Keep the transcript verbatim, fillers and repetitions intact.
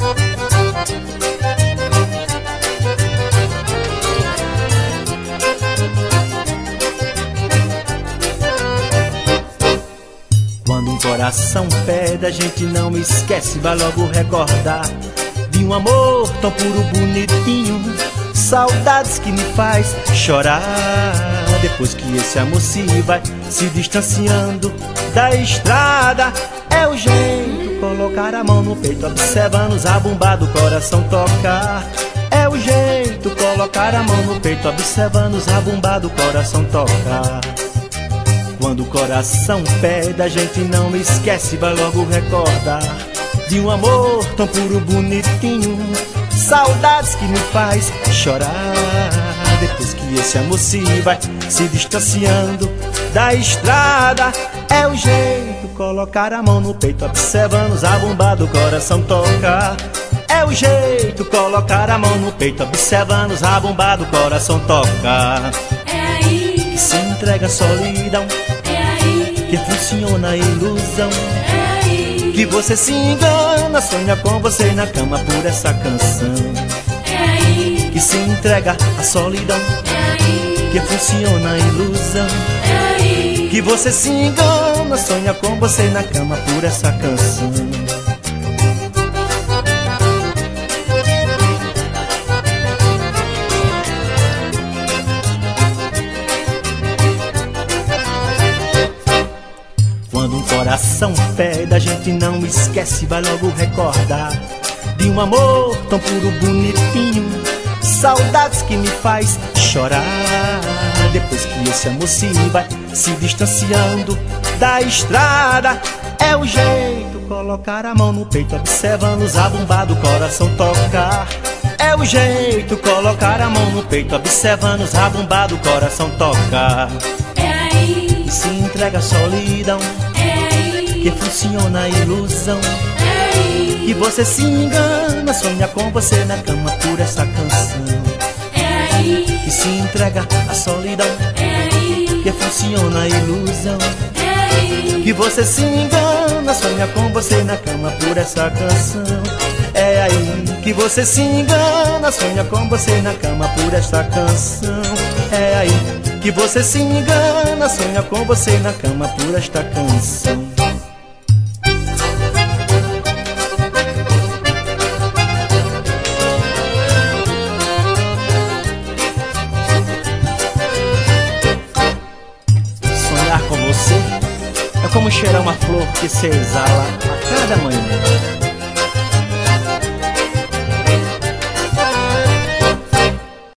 Quando um coração pede, a gente não esquece, vai logo recordar de um amor tão puro, bonitinho, saudades que me faz chorar. Depois que esse amor se vai se distanciando da estrada, é o jeito, colocar a mão no peito, observando os zabumba do coração tocar. É o jeito, colocar a mão no peito, observando os zabumba do coração tocar. Quando o coração pede, a gente não esquece, vai logo recordar de um amor tão puro, bonitinho, saudades que me faz chorar. Depois que esse amor se vai se distanciando da estrada, é o jeito, colocar a mão no peito, observando os zabumba do coração tocar. É o jeito, colocar a mão no peito, observando os zabumba do coração tocar. É aí que se entrega a solidão, que funciona a ilusão, é aí que você se engana, sonha com você na cama por essa canção. é aí Que se entrega a solidão, é aí que funciona a ilusão, é aí que você se engana, sonha com você na cama por essa canção. Quando um coração pede, a gente não esquece, vai logo recordar de um amor tão puro, bonitinho, saudades que me faz chorar. Depois que esse amor se vai se distanciando da estrada, é o jeito, colocar a mão no peito, observando os zabumba do coração tocar. É o jeito, colocar a mão no peito, observando os zabumba do coração tocar. é aí E se entrega a solidão, é aí que funciona a ilusão, é aí que você se engana, sonha com você na cama por essa canção. é aí Que se entrega a solidão, é aí que funciona a ilusão, é aí que você se engana, sonha com você na cama por essa canção. É aí que você se engana, sonha com você na cama por esta canção. É aí que você se engana, sonha com você na cama por esta canção. Sonhar com você é como cheirar uma flor que se exala a cada manhã.